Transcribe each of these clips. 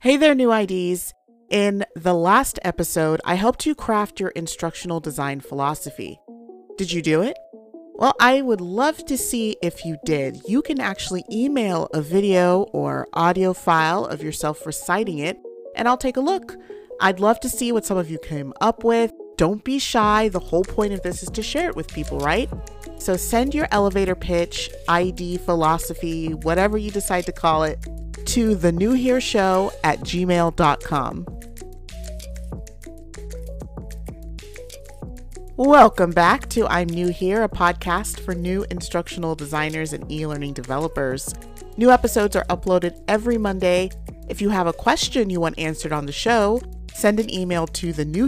Hey there, new IDs. In the last episode, I helped you craft your instructional design philosophy. Did you do it? Well, I would love to see if you did. You can actually email a video or audio file of yourself reciting it, and I'll take a look. I'd love to see what some of you came up with. Don't be shy. The whole point of this is to share it with people, right? So send your elevator pitch, ID, philosophy, whatever you decide to call it, to thenewhereshow@gmail.com. Welcome back to I'm New Here, a podcast for new instructional designers and e-learning developers. New episodes are uploaded every Monday. If you have a question you want answered on the show, send an email to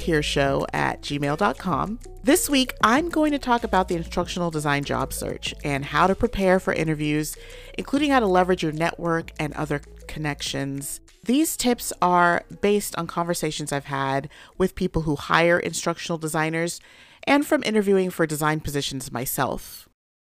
thenewhereshow@gmail.com. This week, I'm going to talk about the instructional design job search and how to prepare for interviews, including how to leverage your network and other connections. These tips are based on conversations I've had with people who hire instructional designers and from interviewing for design positions myself.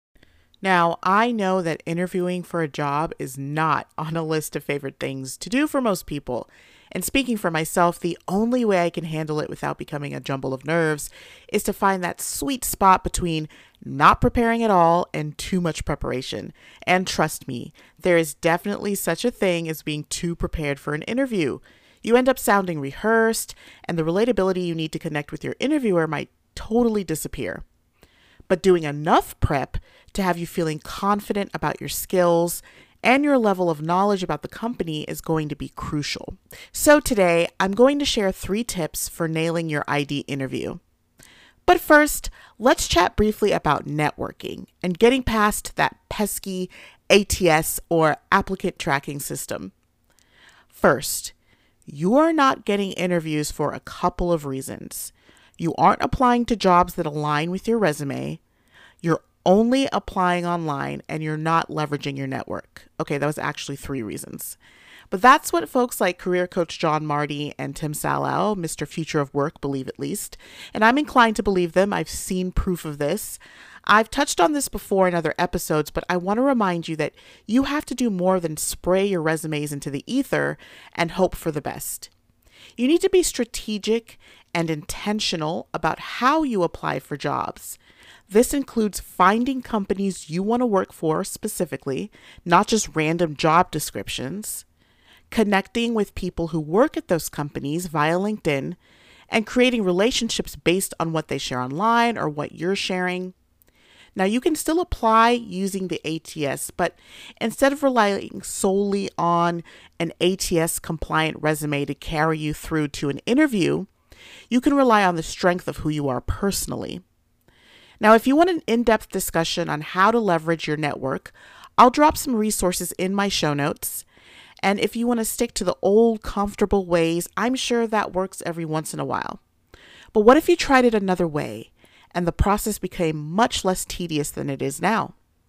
Now, I know that interviewing for a job is not on a list of favorite things to do for most people. And speaking for myself, the only way I can handle it without becoming a jumble of nerves is to find that sweet spot between not preparing at all and too much preparation. And trust me, there is definitely such a thing as being too prepared for an interview. You end up sounding rehearsed, and the relatability you need to connect with your interviewer might totally disappear. But doing enough prep to have you feeling confident about your skills and your level of knowledge about the company is going to be crucial. So today, I'm going to share 3 tips for nailing your ID interview. But first, let's chat briefly about networking and getting past that pesky ATS or applicant tracking system. First, you are not getting interviews for a couple of reasons. You aren't applying to jobs that align with your resume. You're only applying online, and you're not leveraging your network. Okay, that was actually 3 reasons. But that's what folks like career coach John Marty and Tim Salau, Mr. Future of Work, believe at least. And I'm inclined to believe them. I've seen proof of this. I've touched on this before in other episodes, but I want to remind you that you have to do more than spray your resumes into the ether and hope for the best. You need to be strategic and intentional about how you apply for jobs. This includes finding companies you want to work for specifically, not just random job descriptions, connecting with people who work at those companies via LinkedIn, and creating relationships based on what they share online or what you're sharing. Now, you can still apply using the ATS, but instead of relying solely on an ATS compliant resume to carry you through to an interview, you can rely on the strength of who you are personally. Now, if you want an in-depth discussion on how to leverage your network, I'll drop some resources in my show notes. And if you want to stick to the old comfortable ways, I'm sure that works every once in a while. But what if you tried it another way and the process became much less tedious than it is now?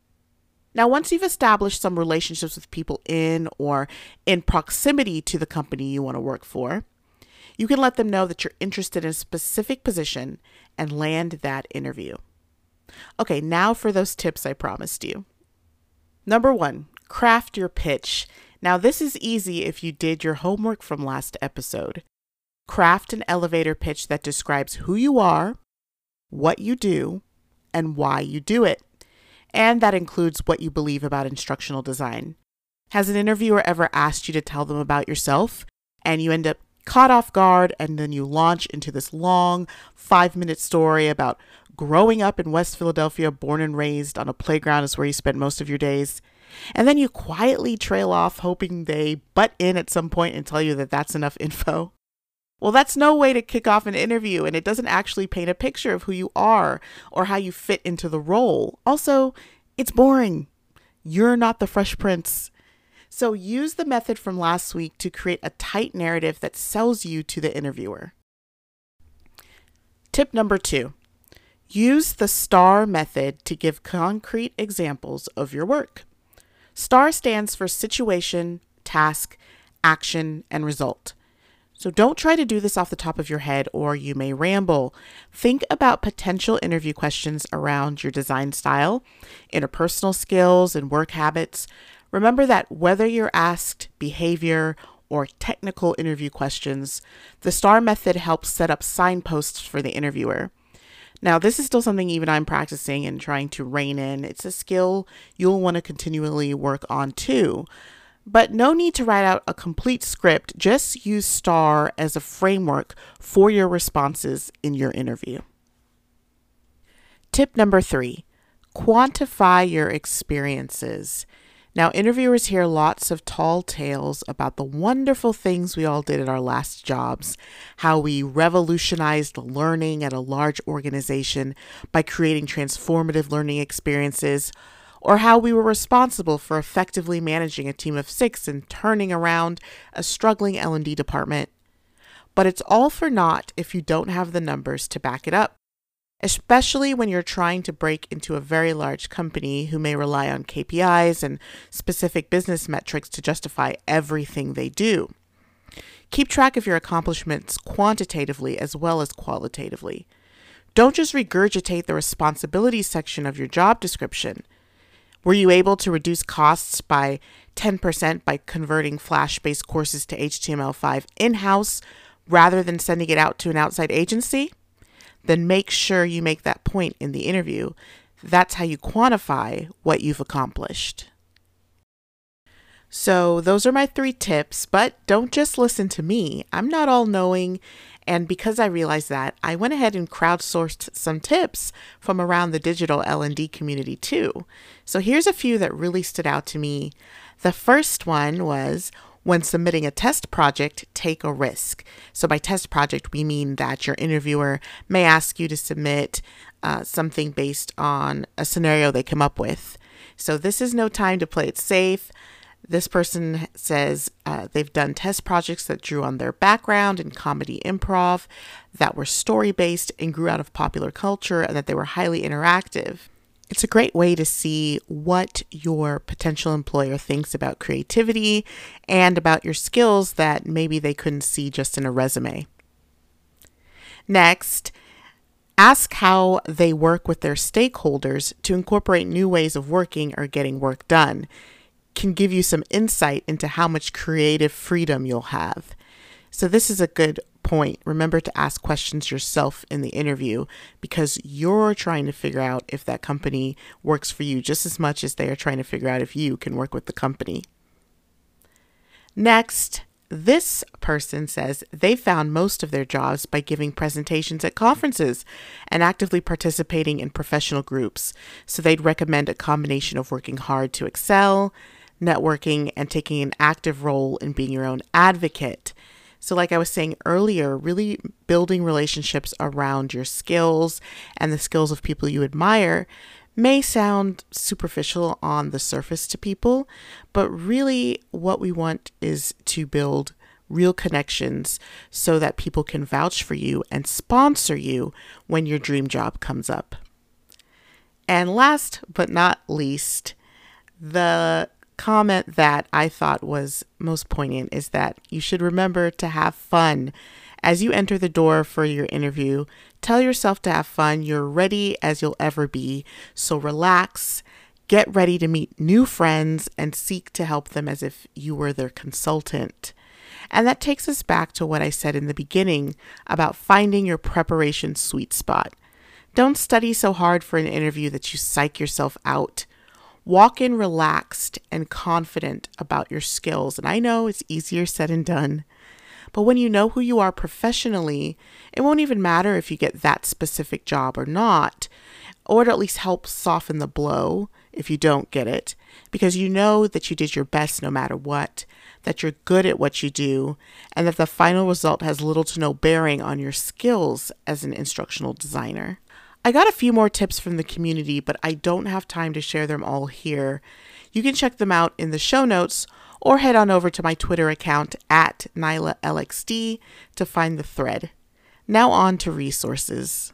Now, once you've established some relationships with people in or in proximity to the company you want to work for, you can let them know that you're interested in a specific position and land that interview. Okay, now for those tips I promised you. Number 1, craft your pitch. Now, this is easy if you did your homework from last episode. Craft an elevator pitch that describes who you are, what you do, and why you do it. And that includes what you believe about instructional design. Has an interviewer ever asked you to tell them about yourself, and you end up caught off guard, and then you launch into this long 5-minute story about growing up in West Philadelphia, born and raised on a playground is where you spend most of your days. And then you quietly trail off, hoping they butt in at some point and tell you that that's enough info. Well, that's no way to kick off an interview, and it doesn't actually paint a picture of who you are or how you fit into the role. Also, it's boring. You're not the Fresh Prince. So use the method from last week to create a tight narrative that sells you to the interviewer. Tip number 2, use the STAR method to give concrete examples of your work. STAR stands for situation, task, action, and result. So don't try to do this off the top of your head or you may ramble. Think about potential interview questions around your design style, interpersonal skills, and work habits. Remember that whether you're asked behavior or technical interview questions, the STAR method helps set up signposts for the interviewer. Now, this is still something even I'm practicing and trying to rein in. It's a skill you'll want to continually work on too. But no need to write out a complete script. Just use STAR as a framework for your responses in your interview. Tip number 3, quantify your experiences. Now, interviewers hear lots of tall tales about the wonderful things we all did at our last jobs, how we revolutionized learning at a large organization by creating transformative learning experiences, or how we were responsible for effectively managing a team of 6 and turning around a struggling L&D department. But it's all for naught if you don't have the numbers to back it up, especially when you're trying to break into a very large company who may rely on KPIs and specific business metrics to justify everything they do. Keep track of your accomplishments quantitatively as well as qualitatively. Don't just regurgitate the responsibilities section of your job description. Were you able to reduce costs by 10% by converting Flash-based courses to HTML5 in-house rather than sending it out to an outside agency? Then make sure you make that point in the interview. That's how you quantify what you've accomplished. So those are my 3 tips, but don't just listen to me. I'm not all-knowing, and because I realized that, I went ahead and crowdsourced some tips from around the digital L&D community too. So here's a few that really stood out to me. The first one was, when submitting a test project, take a risk. So by test project, we mean that your interviewer may ask you to submit something based on a scenario they come up with. So this is no time to play it safe. This person says they've done test projects that drew on their background in comedy improv, that were story-based and grew out of popular culture, and that they were highly interactive. It's a great way to see what your potential employer thinks about creativity and about your skills that maybe they couldn't see just in a resume. Next, ask how they work with their stakeholders to incorporate new ways of working or getting work done. Can give you some insight into how much creative freedom you'll have. So this is a good point. Remember to ask questions yourself in the interview because you're trying to figure out if that company works for you just as much as they are trying to figure out if you can work with the company. Next, this person says they found most of their jobs by giving presentations at conferences and actively participating in professional groups. So they'd recommend a combination of working hard to excel, networking, and taking an active role in being your own advocate. So like I was saying earlier, really building relationships around your skills and the skills of people you admire may sound superficial on the surface to people, but really what we want is to build real connections so that people can vouch for you and sponsor you when your dream job comes up. And last but not least, the comment that I thought was most poignant is that you should remember to have fun. As you enter the door for your interview, tell yourself to have fun. You're ready as you'll ever be. So relax, get ready to meet new friends, and seek to help them as if you were their consultant. And that takes us back to what I said in the beginning about finding your preparation sweet spot. Don't study so hard for an interview that you psych yourself out. Walk in relaxed and confident about your skills. And I know it's easier said than done. But when you know who you are professionally, it won't even matter if you get that specific job or not, or to at least help soften the blow if you don't get it, because you know that you did your best no matter what, that you're good at what you do, and that the final result has little to no bearing on your skills as an instructional designer. I got a few more tips from the community, but I don't have time to share them all here. You can check them out in the show notes or head on over to my Twitter account at NylaLXD to find the thread. Now on to resources.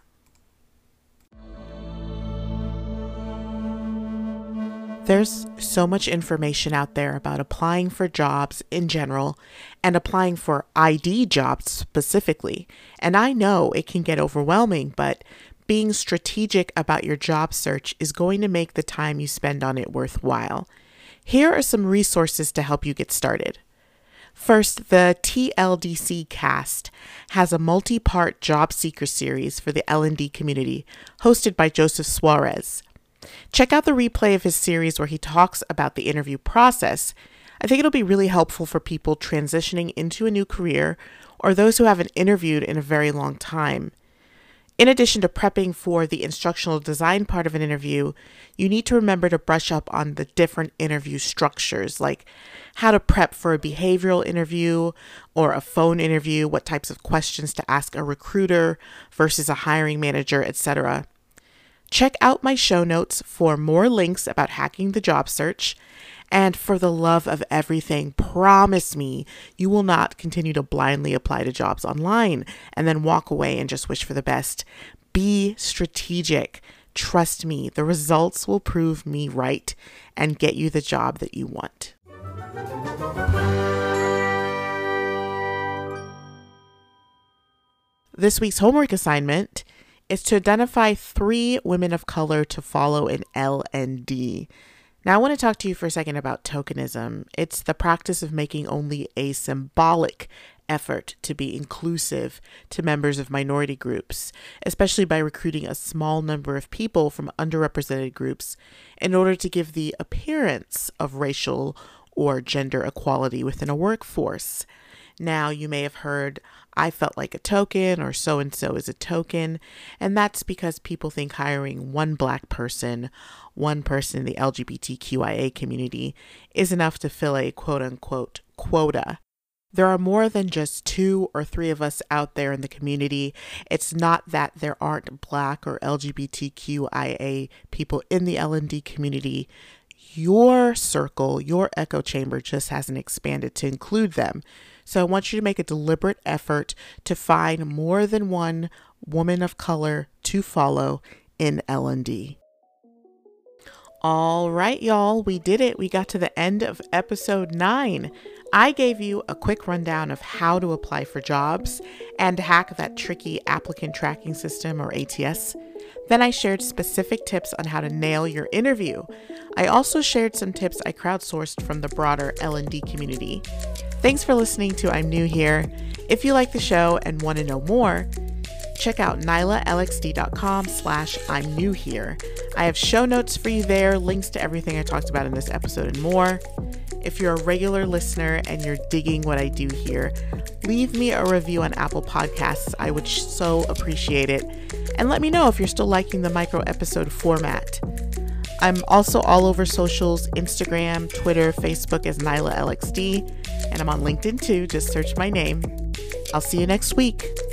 There's so much information out there about applying for jobs in general and applying for ID jobs specifically. And I know it can get overwhelming, but being strategic about your job search is going to make the time you spend on it worthwhile. Here are some resources to help you get started. First, the TLDC cast has a multi-part job seeker series for the L&D community, hosted by Joseph Suarez. Check out the replay of his series where he talks about the interview process. I think it'll be really helpful for people transitioning into a new career or those who haven't interviewed in a very long time. In addition to prepping for the instructional design part of an interview, you need to remember to brush up on the different interview structures, like how to prep for a behavioral interview or a phone interview, what types of questions to ask a recruiter versus a hiring manager, etc. Check out my show notes for more links about hacking the job search. And for the love of everything, promise me you will not continue to blindly apply to jobs online and then walk away and just wish for the best. Be strategic. Trust me, the results will prove me right and get you the job that you want. This week's homework assignment is to identify 3 women of color to follow in L&D. Now, I want to talk to you for a second about tokenism. It's the practice of making only a symbolic effort to be inclusive to members of minority groups, especially by recruiting a small number of people from underrepresented groups in order to give the appearance of racial or gender equality within a workforce. Now, you may have heard, I felt like a token, or so-and-so is a token, and that's because people think hiring one Black person, one person in the LGBTQIA community, is enough to fill a quote-unquote quota. There are more than just 2 or 3 of us out there in the community. It's not that there aren't Black or LGBTQIA people in the L&D community. Your circle, your echo chamber just hasn't expanded to include them. So I want you to make a deliberate effort to find more than one woman of color to follow in L&D. All right, y'all, we did it. We got to the end of episode 9. I gave you a quick rundown of how to apply for jobs and hack that tricky applicant tracking system, or ATS. Then I shared specific tips on how to nail your interview. I also shared some tips I crowdsourced from the broader L&D community. Thanks for listening to I'm New Here. If you like the show and want to know more, check out nylalxd.com/I'm New Here. I have show notes for you there, links to everything I talked about in this episode and more. If you're a regular listener and you're digging what I do here, leave me a review on Apple Podcasts. I would so appreciate it. And let me know if you're still liking the micro episode format. I'm also all over socials, Instagram, Twitter, Facebook as NylaLXD, and I'm on LinkedIn too. Just search my name. I'll see you next week.